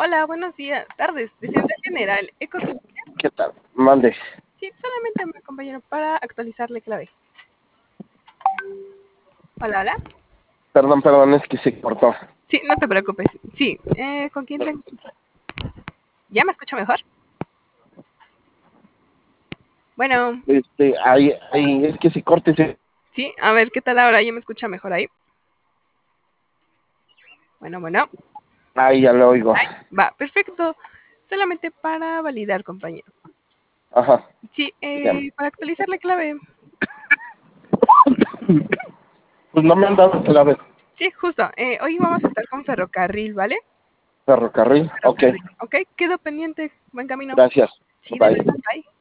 Hola, buenos días, tardes, de Central General, Ecotecnia. ¿Qué tal? Mande. Sí, solamente me acompañaron para actualizarle clave. Hola, hola. Perdón, es que se cortó. Sí, no te preocupes. Sí, ¿con quién tengo? ¿Ya me escucha mejor? Bueno, Ahí, es que se corte. sí, a ver, ¿qué tal ahora? ¿Ya me escucha mejor ahí? Bueno. Ahí ya lo oigo. Ahí, va, perfecto. Solamente para validar, compañero. Ajá. Sí, Dígame. para actualizarle clave. Pues no me han dado clave. Sí, justo. Hoy vamos a estar con ferrocarril, ¿vale? Ferrocarril. Ok. Ferrocarril. Ok, quedo pendiente. Buen camino. Gracias. Sí, de Bye. nada. Bye.